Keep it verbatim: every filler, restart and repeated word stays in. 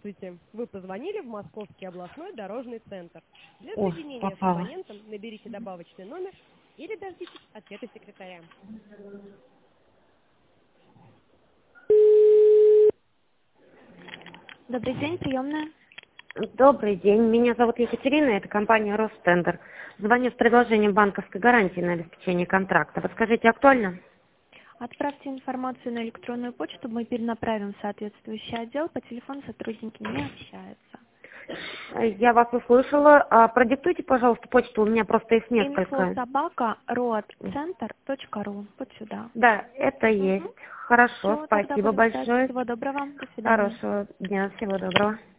Здравствуйте. Вы позвонили в Московский областной дорожный центр. Для О, соединения с попала. абонентом наберите добавочный номер или дождитесь ответа секретаря. Добрый день, приемная. Добрый день. Меня зовут Екатерина, это компания Ростендер. Звоню с предложением банковской гарантии на обеспечение контракта. Подскажите, актуально? Отправьте информацию на электронную почту, мы перенаправим в соответствующий отдел. По телефону сотрудники не общаются. Я вас услышала. А продиктуйте, пожалуйста, почту. У меня просто их Инфо несколько. собака ротцентр точка ру. Вот сюда. Да, это есть. Угу. Хорошо, Все, тогда спасибо будем ждать. большое. Всего доброго. До свидания. Хорошего дня, всего доброго.